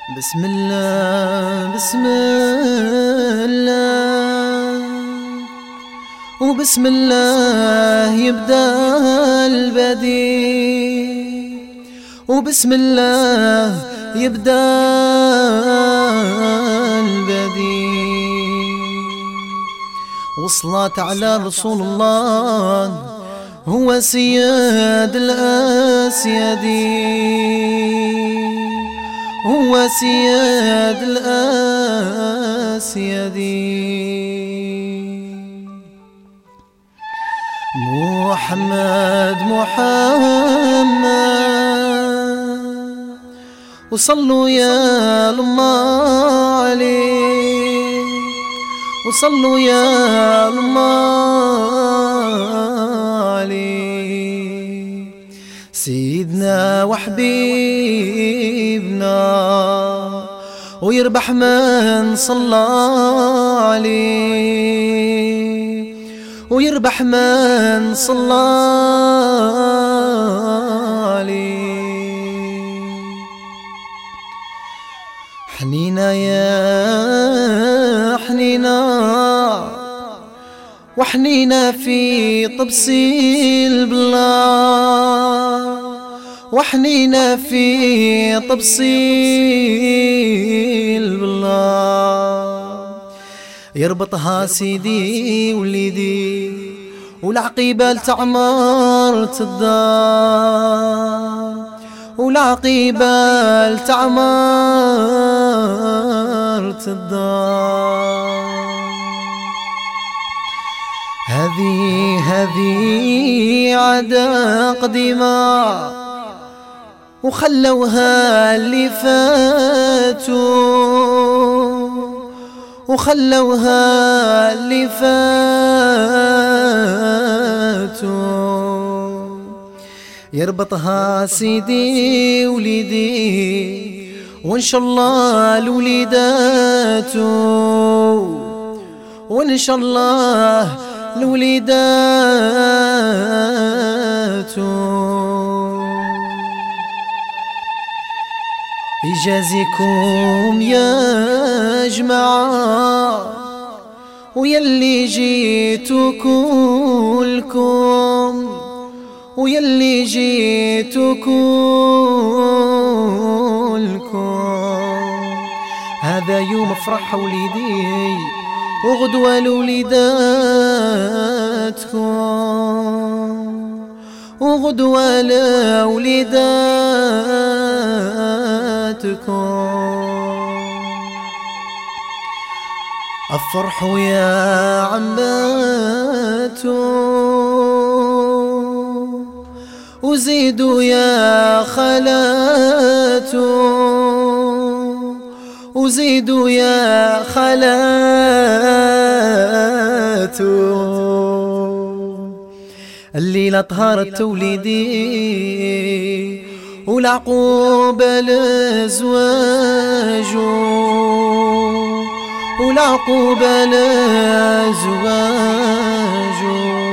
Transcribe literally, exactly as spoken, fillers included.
بسم الله بسم الله وبسم الله يبدأ البديع، وبسم الله يبدأ البديع، والصلاة على رسول الله هو سيد الأسيادين، هو سيد الأسيادين. محمد محمد وصلوا يا الله عليه، وصلوا يا الله عليه، سيدنا وحبيبنا ويربح من صلى عليه، ويربح من صلى عليه. حنينا يا حنينا وحنينا في طبسي البلا، وحنينا في طبسي البلا، يربطها سيدي وليدي والعقيبة لتعمر الدار، والعقيبة لتعمر الدار. هذه هذه عادة قديمة وخلوها اللي فاتوا، وخلوها اللي فاتوا، يربطها سيدي وليدي وإن شاء الله الوليداتو، وإن شاء الله الوليداتو. يجازيكم يا جماعة ويلي جيتوا كلكم، ويلي جيتوا كلكم. هذا يوم افرح وليدي وغدوة لوليداتكم، وغدوة لوليداتكم. افرحوا يا عماتو وزيدوا يا خالاتو، وزيدوا يا خالاتو. الليلة طهرت وليدي والعقوبة لزواجو، والعقوبة لزواجو.